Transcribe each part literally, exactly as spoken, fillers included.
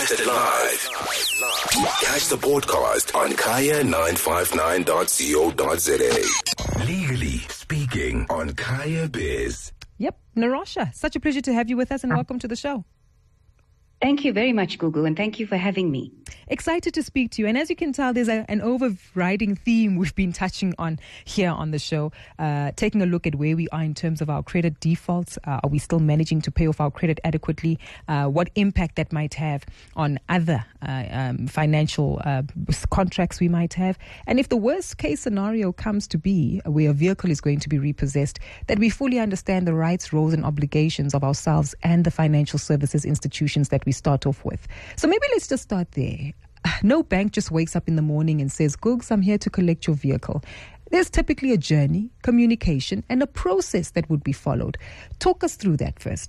Broadcasted live. Catch the podcast on kaya nine five nine dot co dot za. Legally speaking on Kaya Biz. Yep, Narasha, such a pleasure to have you with us and welcome to the show. Thank you very much, Gugu, and thank you for having me. Excited to speak to you. And as you can tell, there's a, an overriding theme we've been touching on here on the show, uh, taking a look at where we are in terms of our credit defaults. Uh, are we still managing to pay off our credit adequately? Uh, what impact that might have on other uh, um, financial uh, contracts we might have? And if the worst case scenario comes to be where a vehicle is going to be repossessed, that we fully understand the rights, roles and obligations of ourselves and the financial services institutions that we start off with. So maybe let's just start there. No bank just wakes up in the morning and says, Googs, I'm here to collect your vehicle. There's typically a journey, communication, and a process that would be followed. Talk us through that first.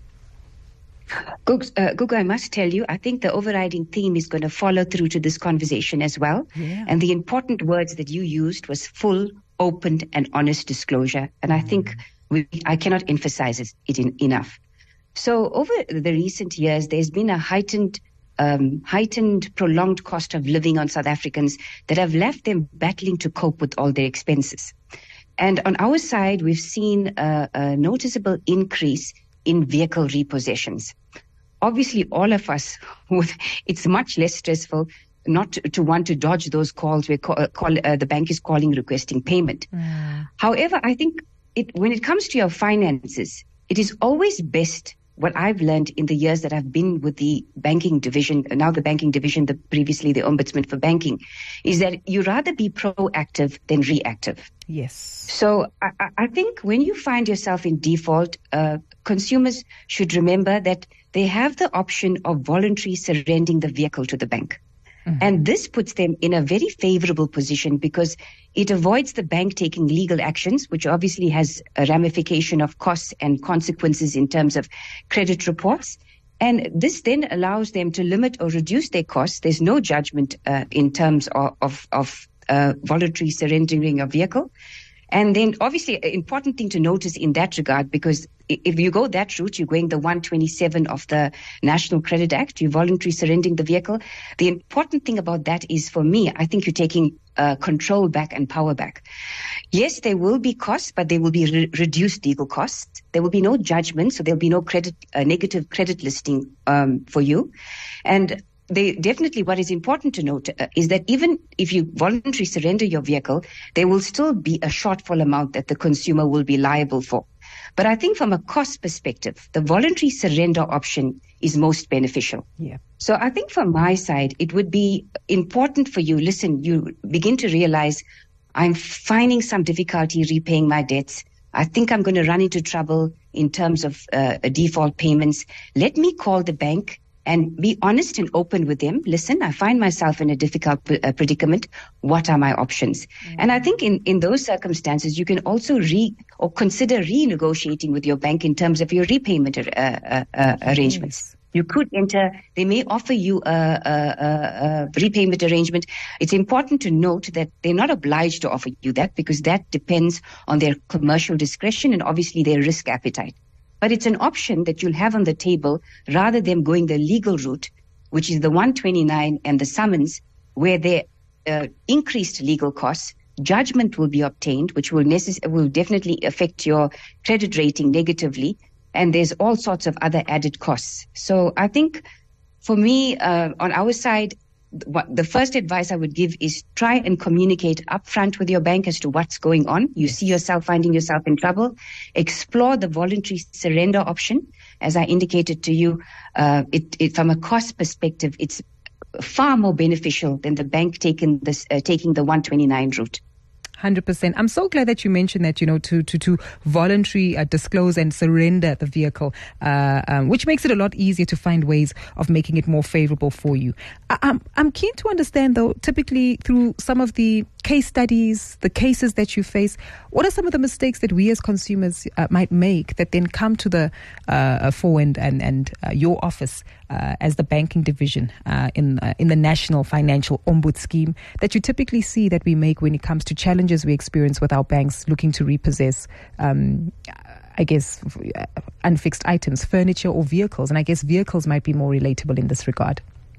Googs, uh, Gugu, I must tell you, I think the overriding theme is going to follow through to this conversation as well. Yeah. And the important words that you used was full, open, and honest disclosure. And I think we, I cannot emphasize it in, enough. So over the recent years, there's been a heightened, um, heightened, prolonged cost of living on South Africans that have left them battling to cope with all their expenses. And on our side, we've seen a, a noticeable increase in vehicle repossessions. Obviously, all of us, it's much less stressful not to, to want to dodge those calls where call, call, uh, the bank is calling requesting payment. Mm. However, I think it, when it comes to your finances, it is always best. What I've learned in the years that I've been with the banking division, now the banking division, the previously the Ombudsman for Banking, is that you rather be proactive than reactive. Yes. So I, I think when you find yourself in default, uh, consumers should remember that they have the option of voluntarily surrendering the vehicle to the bank. Mm-hmm. And this puts them in a very favorable position because it avoids the bank taking legal actions, which obviously has a ramification of costs and consequences in terms of credit reports. And this then allows them to limit or reduce their costs. There's no judgment uh, in terms of, of, of uh, voluntary surrendering a vehicle. And then obviously an important thing to notice in that regard, because if you go that route, you're going the one twenty-seven of the National Credit Act, you're voluntarily surrendering the vehicle. The important thing about that is, for me, I think you're taking uh, control back and power back. Yes, there will be costs, but there will be re- reduced legal costs. There will be no judgment, so there'll be no credit, uh, negative credit listing um, for you. And They definitely, what is important to note uh, is that even if you voluntarily surrender your vehicle, there will still be a shortfall amount that the consumer will be liable for. But I think from a cost perspective, the voluntary surrender option is most beneficial. Yeah. So I think from my side, it would be important for you, listen, you begin to realize I'm finding some difficulty repaying my debts. I think I'm going to run into trouble in terms of uh, default payments. Let me call the bank and be honest and open with them. Listen, I find myself in a difficult uh, predicament. What are my options? Mm-hmm. And I think in, in those circumstances, you can also re or consider renegotiating with your bank in terms of your repayment uh, uh, uh, arrangements. Yes. You could enter, they may offer you a, a, a, a repayment arrangement. It's important to note that they're not obliged to offer you that because that depends on their commercial discretion and obviously their risk appetite. But it's an option that you'll have on the table rather than going the legal route, which is the one twenty-nine and the summons, where there uh, increased legal costs. Judgment will be obtained, which will necess- will definitely affect your credit rating negatively. And there's all sorts of other added costs. So I think for me, uh, on our side, what the first advice I would give is try and communicate upfront with your bank as to what's going on. You see yourself finding yourself in trouble. Explore the voluntary surrender option. As I indicated to you, uh, it, it, from a cost perspective, it's far more beneficial than the bank taking this, uh, taking the one twenty-nine route. one hundred percent. I'm so glad that you mentioned that, you know, to to to voluntarily uh, disclose and surrender the vehicle, uh, um, which makes it a lot easier to find ways of making it more favorable for you. I, I'm I'm keen to understand, though, typically through some of the case studies, the cases that you face, what are some of the mistakes that we as consumers uh, might make that then come to the uh, fore and and, and uh, your office uh, as the banking division uh, in uh, in the National Financial Ombuds Scheme that you typically see that we make when it comes to challenges we experience with our banks looking to repossess, um, I guess, unfixed items, furniture or vehicles. And I guess vehicles might be more relatable in this regard.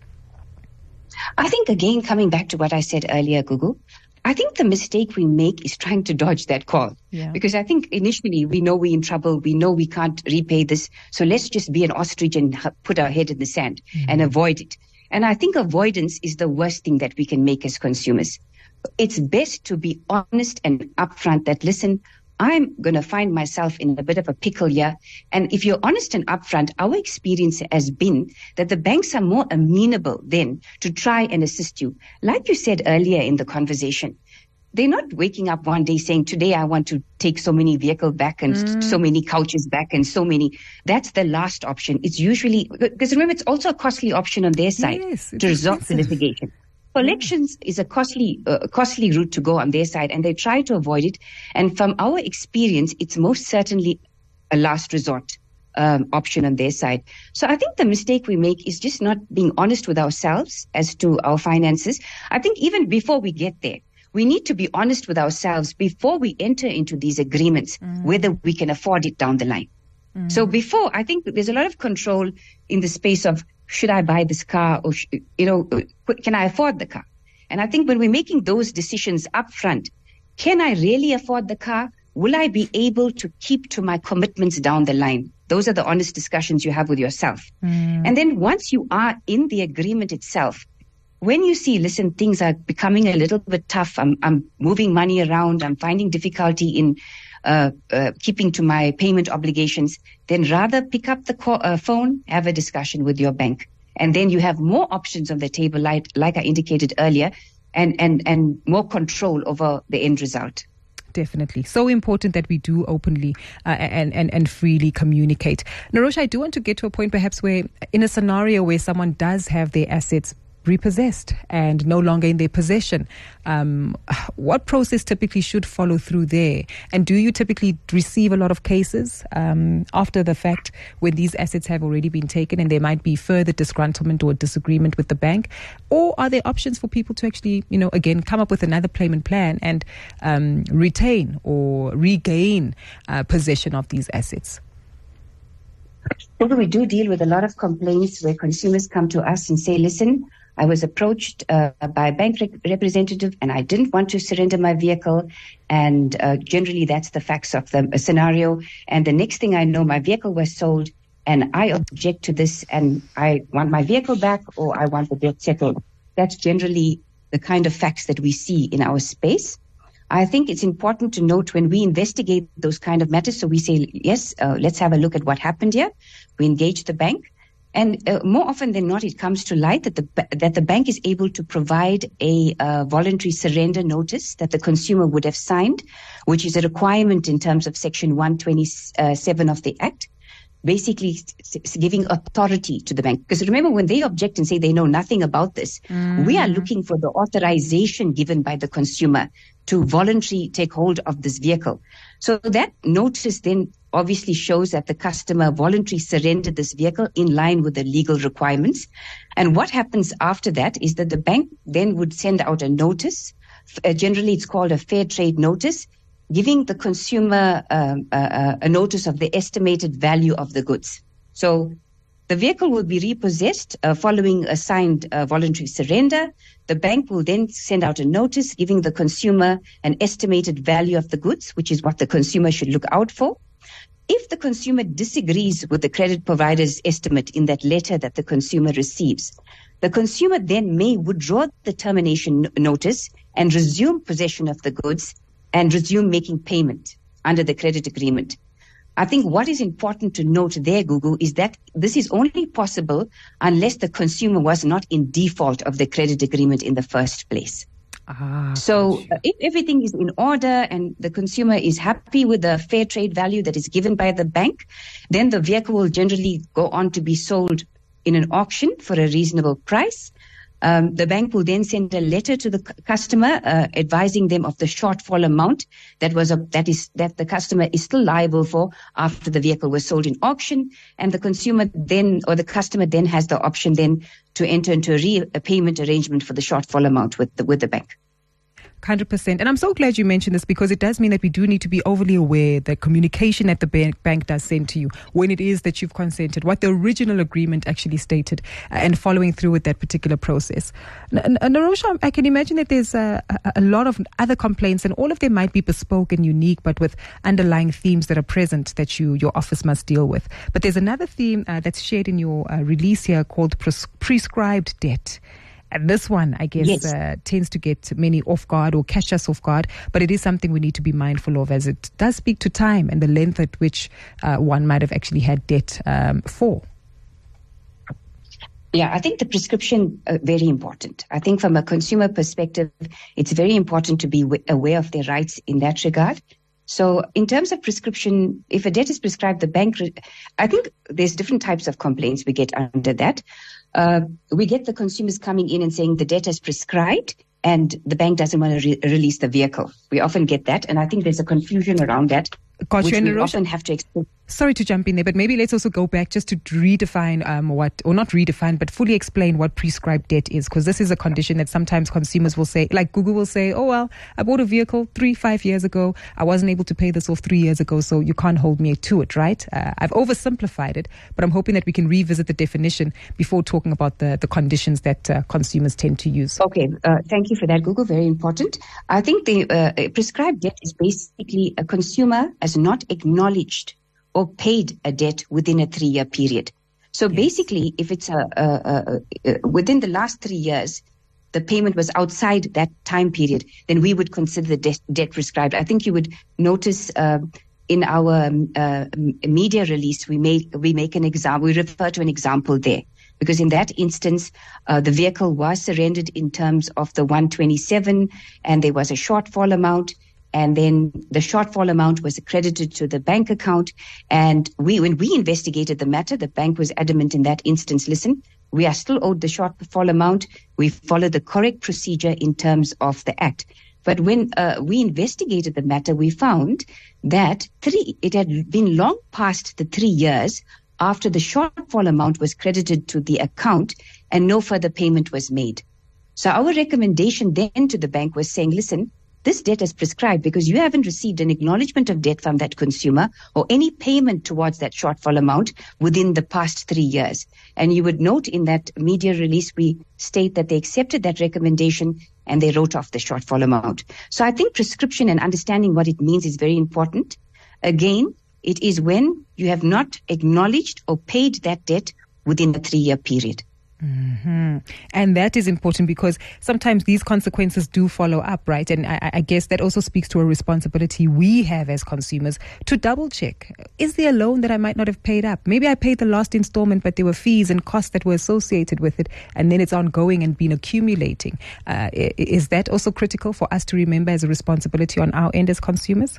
I think, again, coming back to what I said earlier, Gugu, I think the mistake we make is trying to dodge that call. Yeah. Because I think initially we know we're in trouble. We know we can't repay this. So let's just be an ostrich and put our head in the sand mm-hmm. and avoid it. And I think avoidance is the worst thing that we can make as consumers. It's best to be honest and upfront that, listen, I'm going to find myself in a bit of a pickle here. And if you're honest and upfront, our experience has been that the banks are more amenable then to try and assist you. Like you said earlier in the conversation, they're not waking up one day saying, today I want to take so many vehicles back and mm. so many couches back and so many. That's the last option. It's usually, because remember, it's also a costly option on their side yes, to resolve the litigation. Collections is a costly, uh, costly route to go on their side, and they try to avoid it. And from our experience, it's most certainly a last resort um, option on their side. So I think the mistake we make is just not being honest with ourselves as to our finances. I think even before we get there, we need to be honest with ourselves before we enter into these agreements, mm. whether we can afford it down the line. Mm. So before, I think there's a lot of control in the space of, should I buy this car, or, sh- you know, can I afford the car? And I think when we're making those decisions up front, can I really afford the car? Will I be able to keep to my commitments down the line? Those are the honest discussions you have with yourself. Mm. And then once you are in the agreement itself, when you see, listen, things are becoming a little bit tough, I'm, I'm moving money around, I'm finding difficulty in uh, uh, keeping to my payment obligations, then rather pick up the call, uh, phone, have a discussion with your bank. And then you have more options on the table, like, like I indicated earlier, and, and, and more control over the end result. Definitely. So important that we do openly uh, and, and, and freely communicate. Narosha, I do want to get to a point perhaps where in a scenario where someone does have their assets repossessed and no longer in their possession, um, what process typically should follow through there? And do you typically receive a lot of cases um, after the fact when these assets have already been taken and there might be further disgruntlement or disagreement with the bank? Or are there options for people to actually, you know, again, come up with another payment plan and um, retain or regain uh, possession of these assets? Although we do deal with a lot of complaints where consumers come to us and say, listen, I was approached uh, by a bank rep- representative and I didn't want to surrender my vehicle. And uh, generally, that's the facts of the uh, scenario. And the next thing I know, my vehicle was sold and I object to this and I want my vehicle back or I want the debt settled. That's generally the kind of facts that we see in our space. I think it's important to note when we investigate those kind of matters. So we say, yes, uh, let's have a look at what happened here. We engage the bank. And uh, more often than not, it comes to light that the that the bank is able to provide a uh, voluntary surrender notice that the consumer would have signed, which is a requirement in terms of Section one twenty-seven of the Act, basically giving authority to the bank. Because remember, when they object and say they know nothing about this, mm. we are looking for the authorization given by the consumer to voluntarily take hold of this vehicle. So that notice then obviously shows that the customer voluntarily surrendered this vehicle in line with the legal requirements. And what happens after that is that the bank then would send out a notice. Uh, generally, it's called a fair trade notice, giving the consumer um, uh, a notice of the estimated value of the goods. So the vehicle will be repossessed uh, following a signed uh, voluntary surrender. The bank will then send out a notice giving the consumer an estimated value of the goods, which is what the consumer should look out for. If the consumer disagrees with the credit provider's estimate in that letter that the consumer receives, the consumer then may withdraw the termination notice and resume possession of the goods and resume making payment under the credit agreement. I think what is important to note there, Gugu, is that this is only possible unless the consumer was not in default of the credit agreement in the first place. Ah, so uh, if everything is in order and the consumer is happy with the fair trade value that is given by the bank, then the vehicle will generally go on to be sold in an auction for a reasonable price. Um, the bank will then send a letter to the c- customer uh, advising them of the shortfall amount that was a, that is that the customer is still liable for after the vehicle was sold in auction, and the consumer then or the customer then has the option then to enter into a repayment arrangement for the shortfall amount with the, with the bank. hundred percent. And I'm so glad you mentioned this, because it does mean that we do need to be overly aware that communication that the bank, bank does send to you, when it is that you've consented, what the original agreement actually stated, uh, and following through with that particular process. And, and Narosha, I can imagine that there's a, a, a lot of other complaints, and all of them might be bespoke and unique, but with underlying themes that are present that you your office must deal with. But there's another theme uh, that's shared in your uh, release here called pres- prescribed debt. And this one, I guess, yes. uh, tends to get many off guard or catch us off guard, but it is something we need to be mindful of, as it does speak to time and the length at which uh, one might have actually had debt um, for. Yeah, I think the prescription uh, very important. I think from a consumer perspective, it's very important to be w- aware of their rights in that regard. So in terms of prescription, if a debt is prescribed, the bank, re- I think there's different types of complaints we get under that. Uh, we get the consumers coming in and saying the debt is prescribed and the bank doesn't want to re- release the vehicle. We often get that, and I think there's a confusion around that, Got which you, we often have to explain. Sorry to jump in there, but maybe let's also go back just to redefine um, what, or not redefine, but fully explain what prescribed debt is, because this is a condition that sometimes consumers will say, like Google will say, oh, well, I bought a vehicle three, five years ago. I wasn't able to pay this off three years ago, so you can't hold me to it, right? Uh, I've oversimplified it, but I'm hoping that we can revisit the definition before talking about the, the conditions that uh, consumers tend to use. Okay, uh, thank you for that, Google. Very important. I think the uh, prescribed debt is basically a consumer has not acknowledged or paid a debt within a three-year period. So yes. basically, if it's a, a, a, a within the last three years, the payment was outside that time period, then we would consider the de- debt prescribed. I think you would notice uh, in our uh, media release, we make we make an example. We refer to an example there, because in that instance, uh, the vehicle was surrendered in terms of the one twenty-seven, and there was a shortfall amount. And then the shortfall amount was credited to the bank account. And we, when we investigated the matter, the bank was adamant in that instance, listen, we are still owed the shortfall amount. We followed the correct procedure in terms of the act. But when uh, we investigated the matter, we found that three, it had been long past the three years after the shortfall amount was credited to the account and no further payment was made. So our recommendation then to the bank was saying, listen, this debt is prescribed because you haven't received an acknowledgement of debt from that consumer or any payment towards that shortfall amount within the past three years. And you would note in that media release, we state that they accepted that recommendation and they wrote off the shortfall amount. So I think prescription and understanding what it means is very important. Again, it is when you have not acknowledged or paid that debt within a three-year period. Mm-hmm. And that is important because sometimes these consequences do follow up, right? And I, I guess that also speaks to a responsibility we have as consumers to double check. Is there a loan that I might not have paid up? Maybe I paid the last installment, but there were fees and costs that were associated with it, and then it's ongoing and been accumulating. Uh, is that also critical for us to remember as a responsibility on our end as consumers?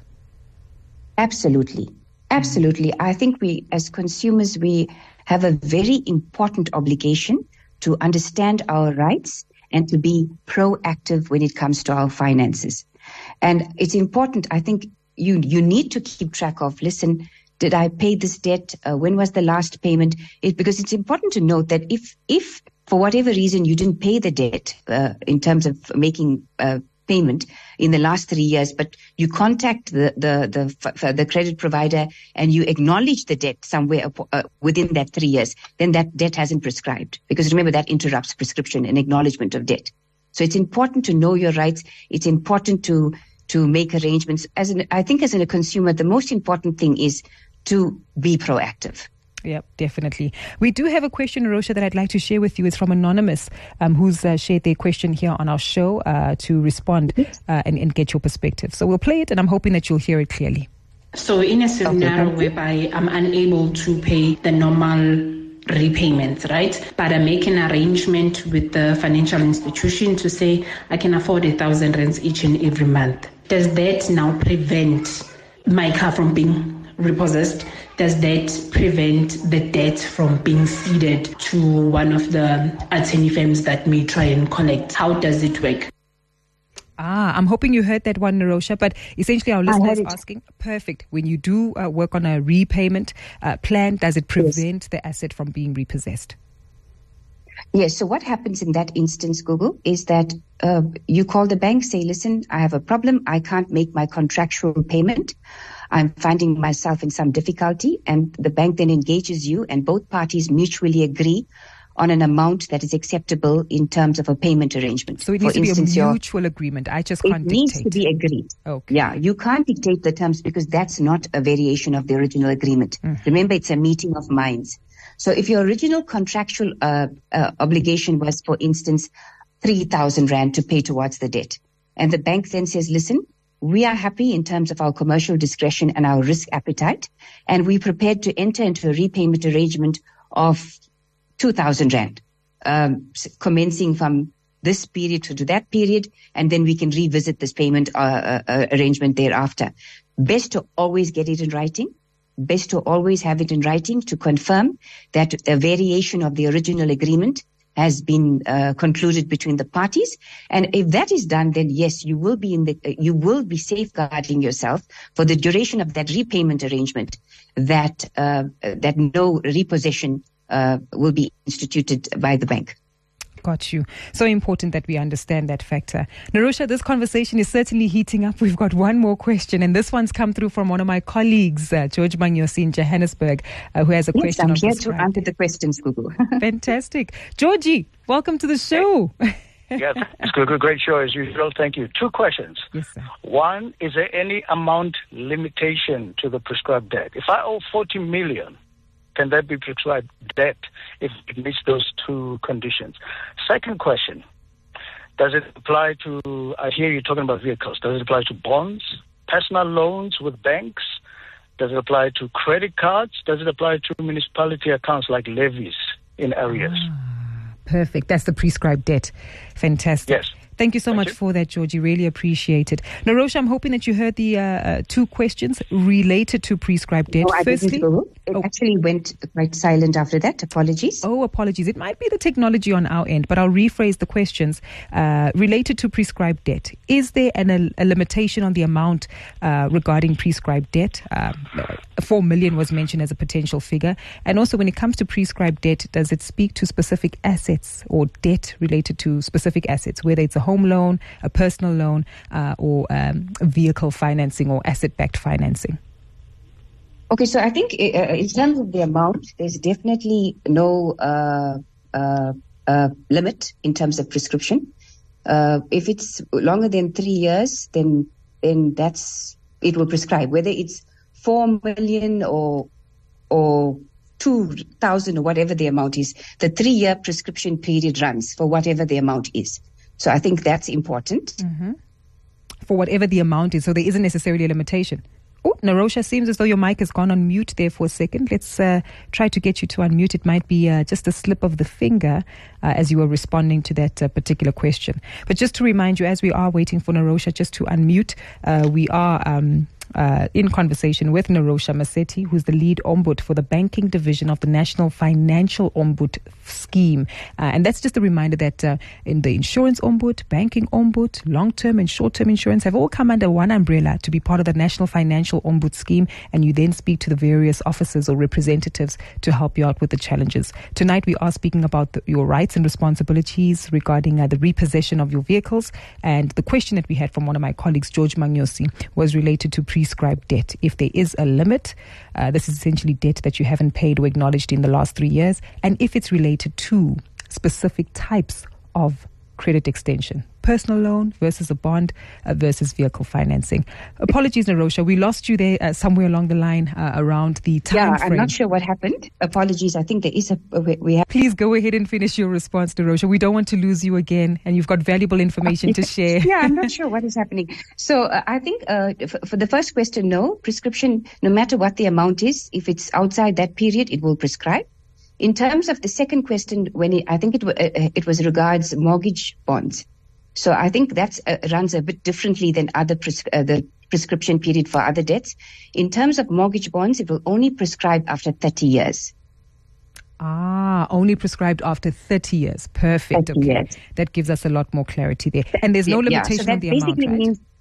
Absolutely. Absolutely. I think we, as consumers, we have a very important obligation to understand our rights and to be proactive when it comes to our finances. And it's important, I think you you need to keep track of, listen, did I pay this debt? Uh, when was the last payment? It, because it's important to note that if, if for whatever reason you didn't pay the debt uh, in terms of making uh, payment in the last three years, but you contact the the the, the credit provider and you acknowledge the debt somewhere uh, within that three years, then that debt hasn't prescribed. Because remember, that interrupts prescription and acknowledgement of debt. So it's important to know your rights. It's important to to make arrangements. As an, I think as a consumer, the most important thing is to be proactive. Yep, definitely. We do have a question, Narosha, that I'd like to share with you. It's from Anonymous, um, who's uh, shared their question here on our show uh, to respond uh, and, and get your perspective. So we'll play it, and I'm hoping that you'll hear it clearly. So in a scenario okay, whereby I'm unable to pay the normal repayments, right? But I make an arrangement with the financial institution to say I can afford a thousand rands each and every month. Does that now prevent my car from being repossessed? Does that prevent the debt from being ceded to one of the attorney firms that may try and collect? How does it work? Ah, I'm hoping you heard that one, Narosha, but essentially our listeners are asking, perfect, when you do uh, work on a repayment uh, plan, does it prevent yes. the asset from being repossessed? Yes. So what happens in that instance, Google, is that uh, you call the bank, say, listen, I have a problem. I can't make my contractual payment. I'm finding myself in some difficulty. And the bank then engages you, and both parties mutually agree on an amount that is acceptable in terms of a payment arrangement. So it needs For to instance, be a mutual agreement. I just can't it dictate. It needs to be agreed. Okay. Yeah, you can't dictate the terms because that's not a variation of the original agreement. Mm. Remember, it's a meeting of minds. So if your original contractual uh, uh, obligation was, for instance, three thousand rand to pay towards the debt, and the bank then says, listen, we are happy in terms of our commercial discretion and our risk appetite, and we're prepared to enter into a repayment arrangement of two thousand rand, um, commencing from this period to that period, and then we can revisit this payment uh, uh, arrangement thereafter. Best to always get it in writing. Best to always have it in writing to confirm that a variation of the original agreement has been uh, concluded between the parties. And if that is done, then yes, you will be in the, uh, you will be safeguarding yourself for the duration of that repayment arrangement, that, uh, that no repossession uh, will be instituted by the bank. Got you. So important that we understand that factor. Narosha, this conversation is certainly heating up. We've got one more question, and this one's come through from one of my colleagues, uh, George Mangyosi in Johannesburg, uh, who has a yes, question. I'm here to answer the questions, Google. Fantastic. Georgie, welcome to the show. Yes, it's a great show as usual. Thank you. Two questions. Yes, sir. One, is there any amount limitation to the prescribed debt? If I owe forty million, can that be prescribed debt if it meets those two conditions? Second question, does it apply to, I hear you talking about vehicles, does it apply to bonds, personal loans with banks? Does it apply to credit cards? Does it apply to municipality accounts like levies in areas? Ah, perfect. That's the prescribed debt. Fantastic. Yes. Thank you so Thank much you. for that, Georgie. Really appreciate it. Narosha, I'm hoping that you heard the uh, uh, two questions related to prescribed debt. No, I Firstly, didn't go. It oh. actually went quite silent after that. Apologies. Oh, apologies. It might be the technology on our end, but I'll rephrase the questions uh, related to prescribed debt. Is there an, a, a limitation on the amount uh, regarding prescribed debt? Uh, Four million was mentioned as a potential figure. And also, when it comes to prescribed debt, does it speak to specific assets or debt related to specific assets, whether it's a home loan, a personal loan, uh, or um, vehicle financing or asset-backed financing? Okay, so I think uh, in terms of the amount, there's definitely no uh, uh, uh, limit in terms of prescription. Uh, if it's longer than three years, then then that's it will prescribe. Whether it's four million or or two thousand or whatever the amount is, the three-year prescription period runs for whatever the amount is. So I think that's important. Mm-hmm. For whatever the amount is, so there isn't necessarily a limitation. Oh, Narosha, seems as though your mic has gone on mute there for a second. Let's uh, try to get you to unmute. It might be uh, just a slip of the finger uh, as you were responding to that uh, particular question. But just to remind you, as we are waiting for Narosha just to unmute, uh, we are um, uh, in conversation with Narosha Maseti, who's the lead ombud for the banking division of the National Financial Ombud Scheme. Uh, and that's just a reminder that uh, in the insurance ombud, banking ombud, long-term and short-term insurance have all come under one umbrella to be part of the National Financial Ombud Scheme, and you then speak to the various officers or representatives to help you out with the challenges. Tonight we are speaking about the, your rights and responsibilities regarding uh, the repossession of your vehicles, and the question that we had from one of my colleagues, George Mangyosi, was related to prescribed debt. If there is a limit, uh, this is essentially debt that you haven't paid or acknowledged in the last three years, and if it's related to specific types of credit extension, personal loan versus a bond uh, versus vehicle financing. Apologies, Narosha, we lost you there uh, somewhere along the line uh, around the time Yeah, frame. I'm not sure what happened. Apologies. I think there is a we have. Please go ahead and finish your response, Narosha. We don't want to lose you again, and you've got valuable information to share. Yeah, I'm not sure what is happening. So uh, I think uh, f- for the first question, no, prescription, no matter what the amount is, if it's outside that period, it will prescribe. In terms of the second question, when it, I think it, w- uh, it was regards mortgage bonds. So I think that uh, runs a bit differently than other pres- uh, the prescription period for other debts. In terms of mortgage bonds, it will only prescribe after thirty years. Ah, only prescribed after thirty years. Perfect. thirty Okay. years. That gives us a lot more clarity there. And there's no Yeah, limitation so that on the amount, basically right? means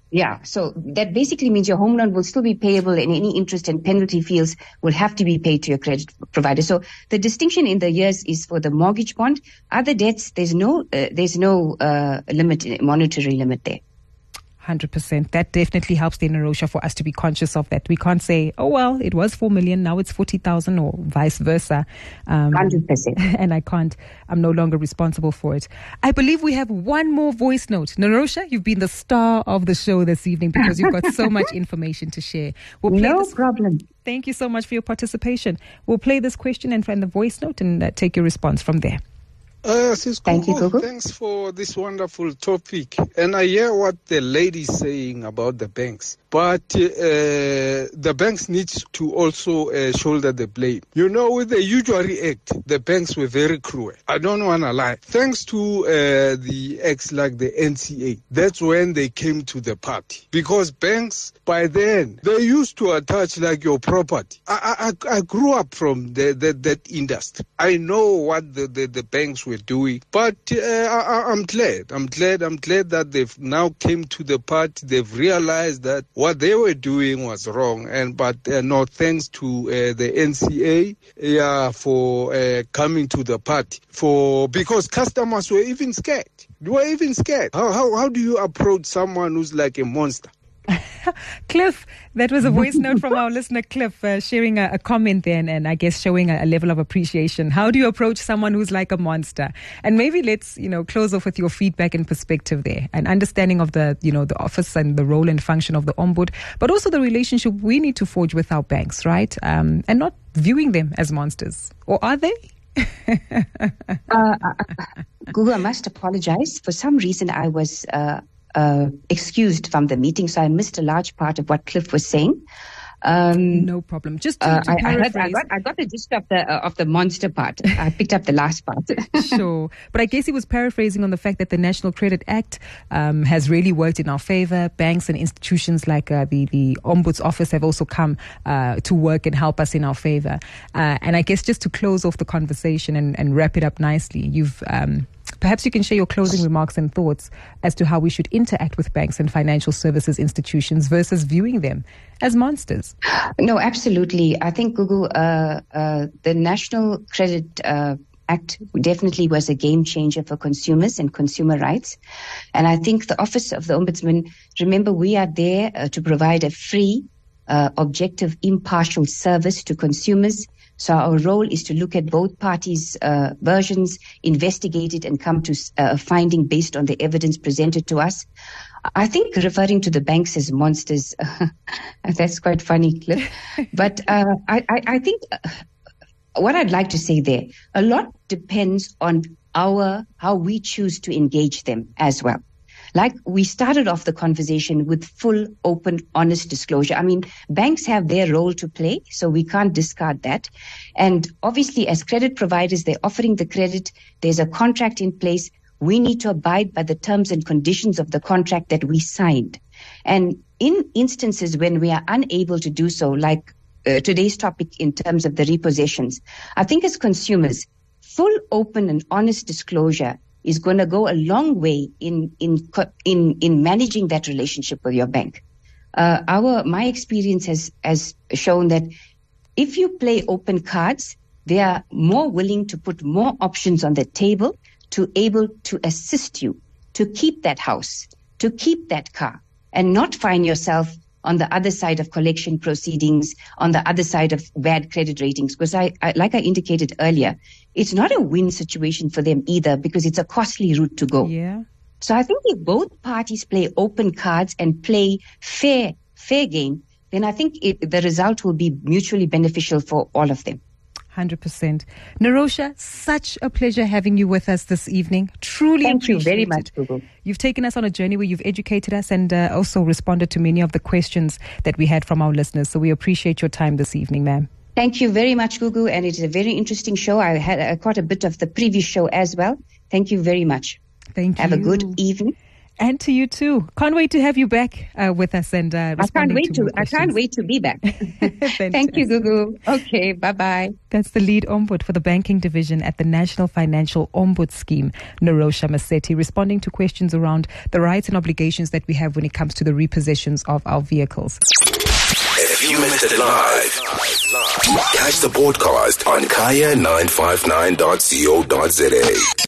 Yeah, so that basically means your home loan will still be payable and any interest and penalty fees will have to be paid to your credit provider. So the distinction in the years is for the mortgage bond. Other debts, there's no uh, there's no uh, limit, monetary limit there. one hundred percent. That definitely helps the Narosha for us to be conscious of that. We can't say, oh, well, it was four million, now it's forty thousand or vice versa. Um, one hundred percent. And I can't, I'm no longer responsible for it. I believe we have one more voice note. Narosha, you've been the star of the show this evening because you've got so much information to share. We'll play no this. problem. Thank you so much for your participation. We'll play this question and find the voice note and uh, take your response from there. Uh, Sis Thank Coco, you, Coco. Thanks for this wonderful topic. And I hear what the lady's saying about the banks. But uh, the banks need to also uh, shoulder the blame. You know, with the Usury Act, the banks were very cruel. I don't want to lie. Thanks to uh, the acts like the N C A, that's when they came to the party. Because banks, by then, they used to attach like your property. I I, I grew up from the, the, that industry. I know what the, the, the banks were doing. But uh, I, I'm glad. I'm glad. I'm glad that they've now came to the party. They've realized that what they were doing was wrong. And but uh, no, thanks to uh, the N C A, yeah, for uh, coming to the party. For because customers were even scared. They were even scared. How how how do you approach someone who's like a monster? Cliff, that was a voice note from our listener, Cliff, uh, sharing a, a comment there and, and I guess showing a, a level of appreciation. How do you approach someone who's like a monster? And maybe let's, you know, close off with your feedback and perspective there, and understanding of the, you know, the office and the role and function of the Ombud, but also the relationship we need to forge with our banks, right? Um, and not viewing them as monsters. Or are they? uh, Google, I must apologize. For some reason, I was uh, uh, excused from the meeting, so I missed a large part of what Cliff was saying. Um, no problem. Just to, uh, to I, paraphrase. I, heard, I, got, I got the gist of the uh, of the monster part. I picked up the last part. Sure. But I guess he was paraphrasing on the fact that the National Credit Act um, has really worked in our favor. Banks and institutions like uh, the, the Ombuds Office have also come uh, to work and help us in our favor. Uh, and I guess just to close off the conversation and, and wrap it up nicely, you've... Um, Perhaps you can share your closing remarks and thoughts as to how we should interact with banks and financial services institutions versus viewing them as monsters. No, absolutely. I think, Gugu, uh, uh, the National Credit uh, Act definitely was a game changer for consumers and consumer rights. And I think the Office of the Ombudsman, remember, we are there uh, to provide a free, uh, objective, impartial service to consumers. So our role is to look at both parties' uh, versions, investigate it, and come to uh, a finding based on the evidence presented to us. I think referring to the banks as monsters, uh, that's quite funny, Cliff. But uh, I, I, I think uh, what I'd like to say there, a lot depends on our how we choose to engage them as well. Like we started off the conversation with full, open, honest disclosure. I mean, banks have their role to play, so we can't discard that. And obviously, as credit providers, they're offering the credit. There's a contract in place. We need to abide by the terms and conditions of the contract that we signed. And in instances when we are unable to do so, like uh, today's topic in terms of the repossessions, I think as consumers, full, open, and honest disclosure is going to go a long way in in in in managing that relationship with your bank. Uh, our my experience has has shown that if you play open cards, they are more willing to put more options on the table to able to assist you to keep that house, to keep that car, and not find yourself on the other side of collection proceedings, on the other side of bad credit ratings. Because I, I, like I indicated earlier, it's not a win situation for them either because it's a costly route to go. Yeah. So I think if both parties play open cards and play fair, fair game, then I think it, the result will be mutually beneficial for all of them. one hundred percent. Narosha, such a pleasure having you with us this evening. Truly Thank appreciate you very it. much, Google. You've taken us on a journey where you've educated us and uh, also responded to many of the questions that we had from our listeners. So we appreciate your time this evening, ma'am. Thank you very much, Gugu, and it is a very interesting show. I had I caught a bit of the previous show as well. Thank you very much. Thank Have you. a good evening. And to you too. Can't wait to have you back uh, with us and uh, I can't wait to. to. I can't wait to be back. Thank you, Gugu. Okay, bye bye. That's the lead ombud for the banking division at the National Financial Ombud Scheme, Narosha Masetti, responding to questions around the rights and obligations that we have when it comes to the repossessions of our vehicles. If you missed it live, catch the podcast on kaya nine five nine dot co dot za.